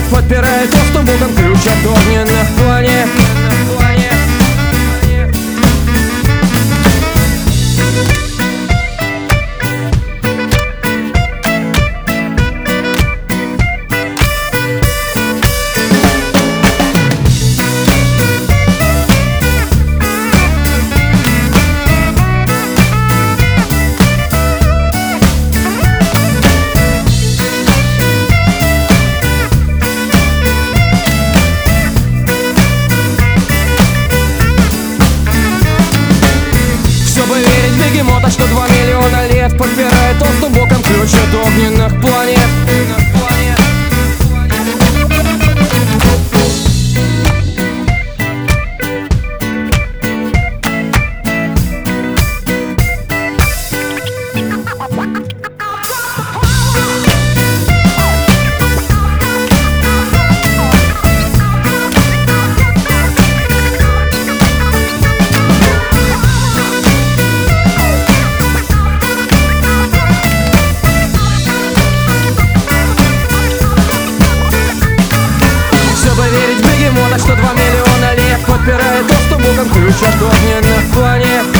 подпирает доступ Богом ключ от огненных планет. Бегемота, что 2 миллиона лет подпирает доступ боком ключ от огненных планет. Что 2 миллиона лет подпирает доступ Богом ключ от огненных планет.